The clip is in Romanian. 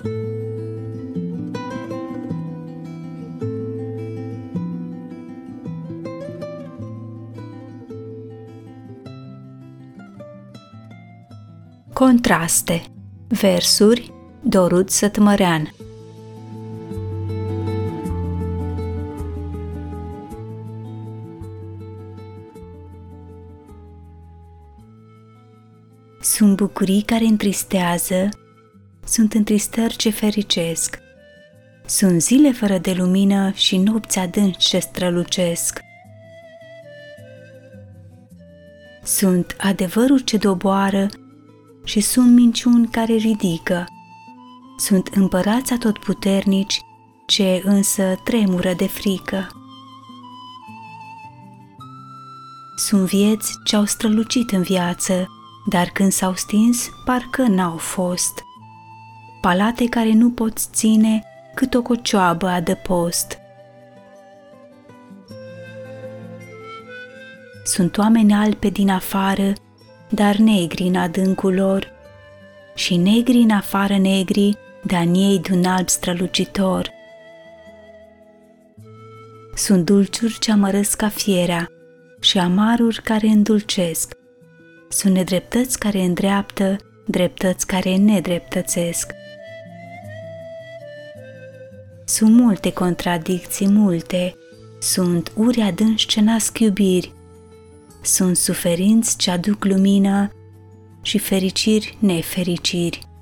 Contraste. Versuri Dorud Sătmărean. Sunt bucurii care întristează, sunt întristări ce fericesc. Sunt zile fără de lumină și nopți adânci ce strălucesc. Sunt adevăruri ce doboară și sunt minciuni care ridică. Sunt împărați atotputernici ce însă tremură de frică. Sunt vieți ce au strălucit în viață, dar când s-au stins, parcă n-au fost. Palate care nu poți ține cât o cocioabă adăpost. Sunt oameni albi din afară, dar negri în adâncul lor, și negri în afară negri, dar în ei de-un alb strălucitor. Sunt dulciuri ce amărăsc ca fierea și amaruri care îndulcesc. Sunt nedreptăți care îndreaptă, dreptăți care nedreptățesc. Sunt multe contradicții, multe. Sunt uri adânci ce nasc iubiri. Sunt suferinți ce aduc lumină și fericiri nefericiri.